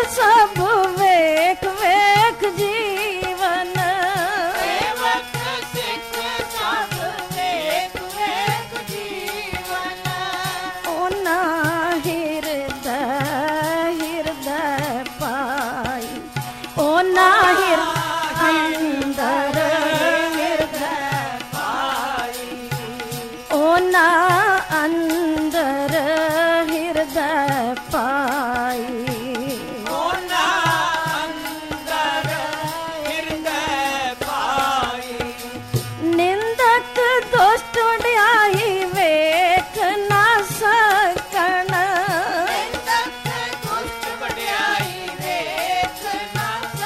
सब वेख वेख जीवन सेवक सिख सब वेख वेख जीवन ओना हृदय हृदय पाई ओना अंदर हृदय पाई ओना अंदर हृदय पाई ओना अंदर हृदय पाई निंदक दोस्त उड़ाई वेख ना सकन निंदक दुष्ट वड्याई वेख ना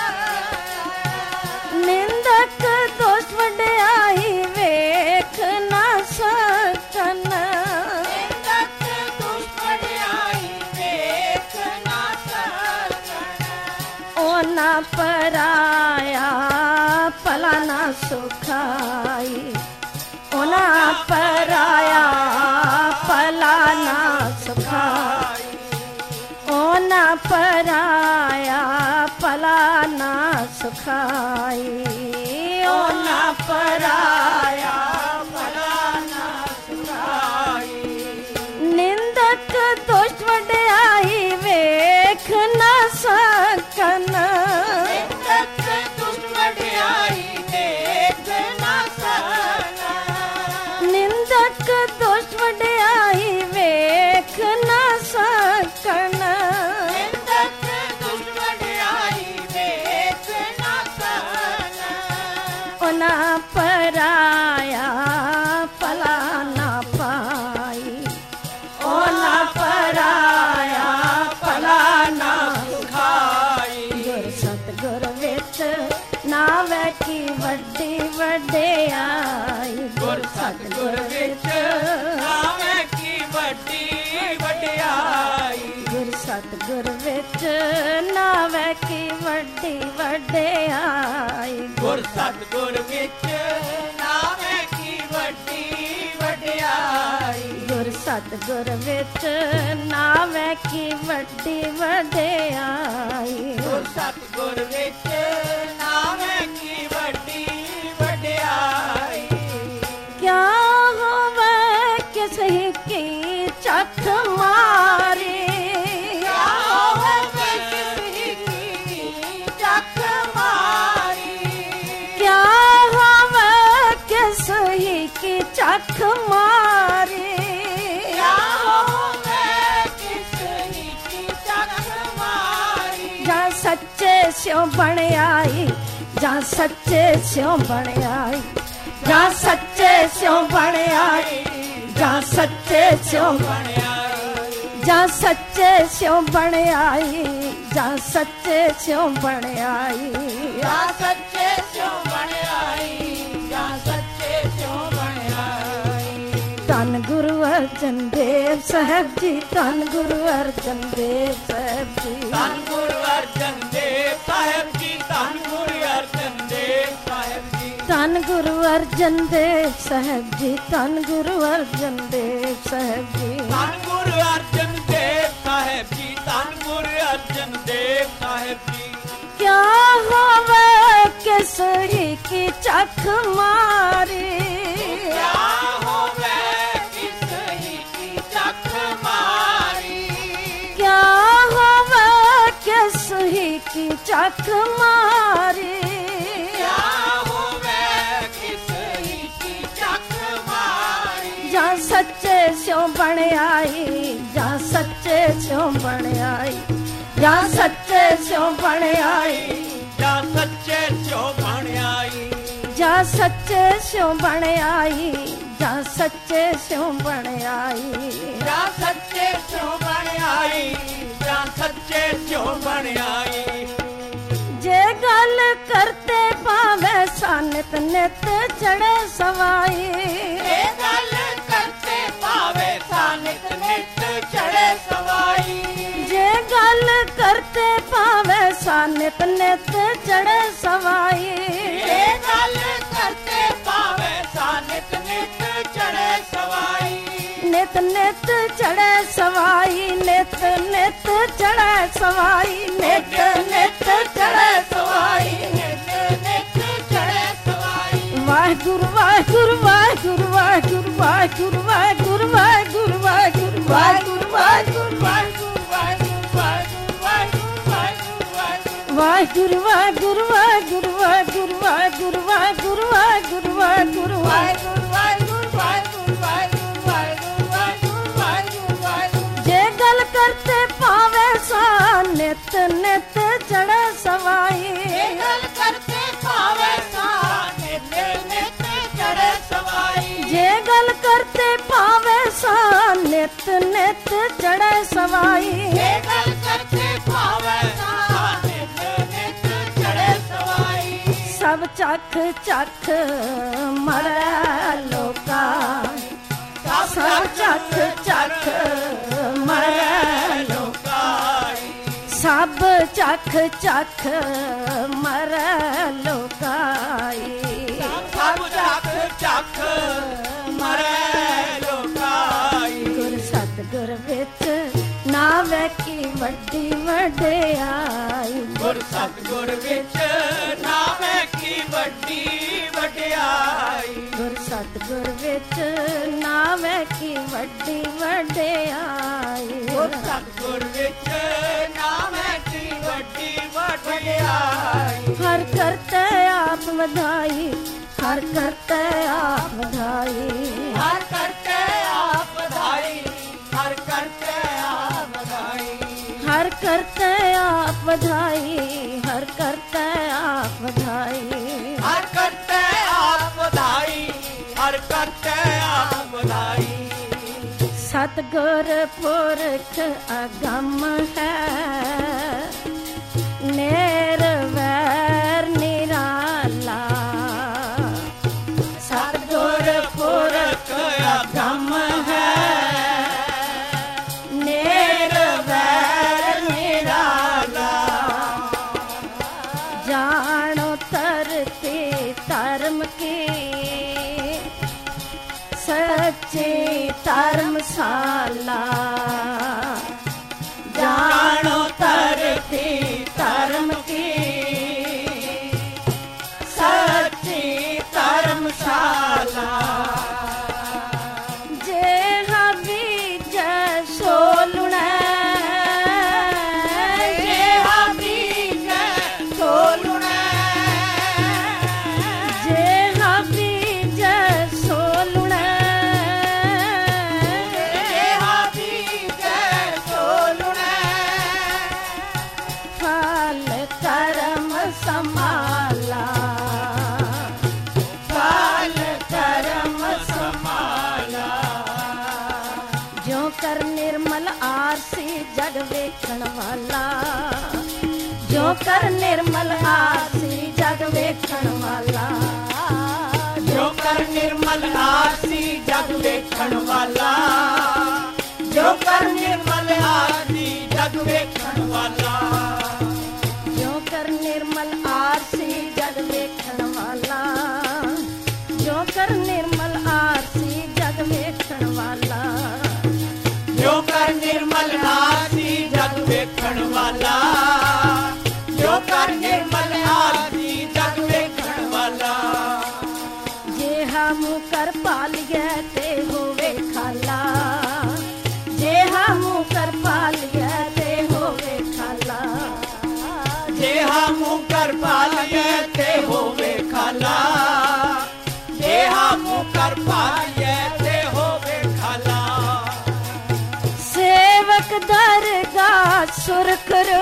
सकन निंदक दोस्त उड़ाई वेख ना सकन निंदक दुष्ट वड्याई वेख ना सकन ओना पराया पला ना सुखाई ओना पराया पला ना सुखाई ओना पराया पला ना सुखाई ओना पराया भला ना सुखाई निंदक दोष वड्याई वेख ना सकन निंदक दुष्ट वड्याई वेख ना सकन निंदक दोष वड्याई वेख ना सकन निंदक दुष्ट वड्याई वेख ना सकन ओना पराया पला ना पाई ओना पराया पला ना सुखाई गुर सतगुर विच नावे की वड्डी वड्याई गुर सतगुर विच नावे की वड्डी वड्याई गुर सतगुर विच नावे की वड्डी वड्याई गुर सतगुर विच नावे की वड्डी वड्याई गुर सतगुर विच नावे की वड्डी वड्याई गुर सतगुर विच नावे की वड्डी वड्याई क्या होवे किसी की चख मारी क्या होवे किसी की चख मारी क्या होवे किसी की चख मारी क्या होवे किसी की चख मारी जा सच्चे स्यों बण आई जा सच्चे स्यों बण आई जा सच्चे स्यों बण आई जा सच्चे स्यों जा सच्चे स्यों बण आई जा सच्चे स्यों बण आई या सच्चे स्यों बण आई या सच्चे स्यों बण आई धन गुरु अर्जन देव साहब जी धन गुरु अर्जन देव साहब जी धन गुरु अर्जन देव साहब जी धन गुरु अर्जन देव साहब जी धन गुरु अर्जन देव साहब जी धन गुरु अर्जन देव साहब जी धन गुरु अर्जन देव साहब जी धन गुरु अर्जन देव साहब जी क्या होवे किसी की चख मारी क्या होवे किसी की चख मारी क्या होवे किसी की चख मारी क्या होवे किसी की चख मारी जा सच्चे स्यों बण आई जा सच्चे स्यों बण आई जा सच्चे स्यों बण आई जा सच्चे स्यों बण आई जा सच्चे स्यों बण आई जा सच्चे स्यों बण आई जा सच्चे स्यों बण आई जा सच्चे स्यों बण आई जे गल करते पावे सानित नित चढ़े सवाई ये गल करते पावे सानित नित चढ़े सवाई जे गल करते पावे सानित नित चढ़े सवाई ये गल करते पावे सानित नित चढ़े सवाई नित नित चढ़े सवाई नित नित चढ़े सवाई नित ਵਾਹਿਗੁਰੂ ਵਾਹਿਗੁਰੂ ਵਾਹਿਗੁਰੂ ਵਾਹਿਗੁਰੂ ਵਾਹਿਗੁਰੂ ਵਾਹਿਗੁਰੂ ਵਾਹਿਗੁਰੂ ਵਾਹਿਗੁਰੂ ਵਾਹਿਗੁਰੂ ਵਾਹਿਗੁਰੂ ਵਾਹਿਗੁਰੂ ਵਾਹਿਗੁਰੂ ਜੇ ਗੱਲ ਕਰਤੇ ਪਾਵੇ ਸਾ ਨਿਤ ਨਿਤ ਚੜ੍ਹੇ ਸਵਾਈ ਗੱਲ ਕਰਤੇ ਪਾਵੇ ਸਾ ਨਿਤ ਨਿਤ ਚੜ੍ਹੇ ਸਵਾਈ ਜੇ ਗੱਲ ਕਰਤੇ ਪਾਵੇ ਸਾ ਨਿਤ ਨਿਤ ਚੜ੍ਹੇ ਸਵਾਈ ਇਹ ਗੱਲ ਕਰਤੇ ਪਾਵੇ ਸਾ ਨਿਤ ਨਿਤ ਚੜ੍ਹੇ ਸਵਾਈ ਸਭ ਚੱਖ ਚੱਖ ਮਰੈ ਲੋਕਾ ਸਭ ਚੱਖ ਚੱਖ ਮਰੈ ਲੋਕਾਈ ਸਭ ਚੱਖ ਚੱਖ ਮਰੈ ਲੋਕਾਈ ਸਭ ਚੱਖ ਚੱਖ ਮਰੈ ਲੋਕਾਈ ਗੁਰ ਸਤਿਗੁਰ ਵਿੱਚ ਨਾਵੇ ਕੀ ਵੱਡੀ ਵਡਿਆਈ ਗੁਰ ਸਤਿਗੁਰ ਵਿੱਚ ਨਾਮੈ ਕੀ ਵੱਡੀ ਵਡਿਆਈ ਗੁਰ ਸਤਿਗੁਰ ਵਿੱਚ ਨਾਵੇ ਕੀ ਵੱਡੀ ਵਡਿਆਈ ਗੁਰ ਸਤਿਗੁਰ ਵਿੱਚ ਨਾਮੈ ਕੀ ਵੱਡੀ ਵਡਿਆਈ ਹਰ ਕਰਤੇ ਆਪ ਵਧਾਈ ਹਰ ਕਰਤੇ ਆਪ ਵਧਾਈ ਹਰ ਕਰਤੇ ਆਪ ਵਧਾਈ ਹਰ ਕਰਤੇ ਆਪ ਵਧਾਈ ਹਰ ਕਰਤੇ ਆਪ ਵਧਾਈ ਹਰ ਕਰਤੇ ਆਪ ਵਧਾਈ ਹਰ ਕਰਤੇ ਆਪ ਵਧਾਈ ਹਰ ਕਰਤੇ ਆਪ ਵਧਾਈ ਸਤਿਗੁਰ ਪੁਰਖ ਅਗੰਮ ਹੈ ਨਿਰਵੈਰ ਨਿਰਾਲਾ ਸਤਿਗੁਰ ਪੁਰਖ ਅਗੰਮ ਹੈ ਨਿਰਵੈਰ ਨਿਰਾਲਾ ਜਾਣੋ ਧਰਤੀ ਧਰਮ ਕੀ ਸੱਚੀ ਧਰਮਸ਼ਾਲਾ ਜਾਣੋ ਧਰਤੀ ਧਰਮ ਕੀ ਸੱਚੀ ਧਰਮਸ਼ਾਲਾ ਜੇ ਬੀਜੈ ਸੋ ਲੁਣੈ ਜੇ ਬੀਜੈ ਸੋ ਲੁਣੈ ਜੇ ਬੀਜੈ ਸੋ ਲੁਣੈ ਫਲ ਕਰਮ ਸਮਾਲਾ ਫਲ ਕਰਮ ਸਮਾਲਾ ਜੋ ਕਰ ਨਿਰਮਲ ਆਰਸੀ ਜਗ ਵੇਖਣ ਵਾਲਾ ਜੋ ਕਰ ਨਿਰਮਲ ਆਰਸੀ ਜਗ ਵੇਖਣ ਵਾਲਾ ਜੋ ਕਰ ਨਿਰਮਲ ਆਰਸੀ ਜਗ ਵੇਖਣ ਵਾਲਾ ਜੋ ਕਰ ਨਿਰਮਲ ਆਰਸੀ ਜਗ ਵੇਖਣ ਵਾਲਾ ਜੋ ਕਰ ਨਿਰਮਲ ਆਰਸੀ ਜਗ ਵੇਖਣ ਵਾਲਾ ਜੋ ਕਰ ਨਿਰਮਲ ਆਰਸੀ ਜਗ ਵੇਖਣ ਵਾਲਾ ਜੋ ਕਰ ਨਿਰਮਲ ਆਰਸੀ ਜਗ ਵੇਖਣ ਵਾਲਾ ਜੋ ਕਰ ਨਿਰਮਲ ਆਰਸੀ ਜਗ ਵੇਖਣ ਵਾਲਾ ਜੇ ਹਮ ਕਰ ਪਾਲਿਐ ਤੇ ਹੋਵੇ ਖਾਲਾ ਜੇ ਹਮ ਕਰ ਪਾਲਿਐ ਤੇ ਹੋਵੇ ਖਾਲਾ ਜੇ ਹਮ ਕਰ ਪਾਲੀਏ ਤੇ ਹੋਵੇ ਖਾਲਾ ਜੇ ਹਮ ਕਰ ਪਾਲੀਏ ਤੇ ਹੋਵੇ ਖਾਲਾ ਸੇਵਕ ਦਰਗਾਹ ਸੁਰਖਰੋ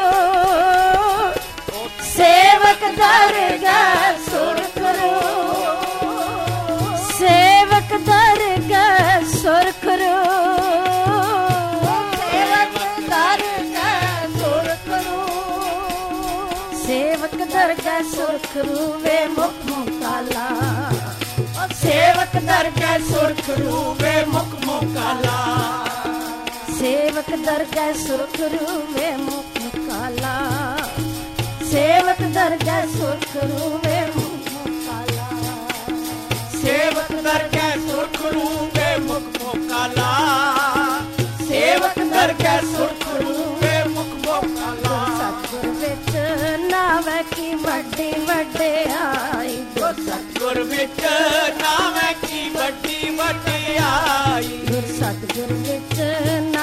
ਸੇਵਕ ਦਰਗਾਹ ਸੁਰਖਰੋ ਸੇਵਕ ਦਰਗਾਹ ਸੁਰਖਰੋ ਸੇਵਕ ਦਰਗਾਹ ਸੁਰਖਰੂ ਸੇਵਕ ਦਰਗਾਹ ਸੁਰਖਰੂ ਵੇ ਮੁਖ ਮੁਕਾਲਾ ਸੇਵਕ ਦਰਗਾਹ ਸੁਰਖਰੂ ਵੇ ਮੁਖ ਮੁਕਾਲਾ ਸੇਵਕ ਦਰਗਾਹ ਸੁਰਖਰੂ ਵੇ ਮੁਖ ਮੁਕਾਲਾ ਸੇਵਕ ਦਰਗਾਹ ਸੁਰਖਰੂ ਵੇ ਮੁਖ ਮੁਕਾਲਾ ਸੇਵਕ ਦਰਗਾਹ ਸੁਰਖਰੂ ਵੇ ਮੁਖ ਮੁਕਾਲਾ ਸੇਵਕ ਦਰਗਾਹ ਸੁਰਖਰੂ ਵੇ ਮੁਖ ਮੁਕਾਲਾ ਸਤਿਗੁਰ ਵਿੱਚ ਨਾਵੇ ਕੀ ਵੱਡੀ ਵਡਿਆਈ ਸਤਿਗੁਰ ਵਿੱਚ ਨਾਮ ਕੀ ਵੱਡੀ ਵਡਿਆਈ ਗੁਰ ਸਤਿਗੁਰ ਵਿੱਚ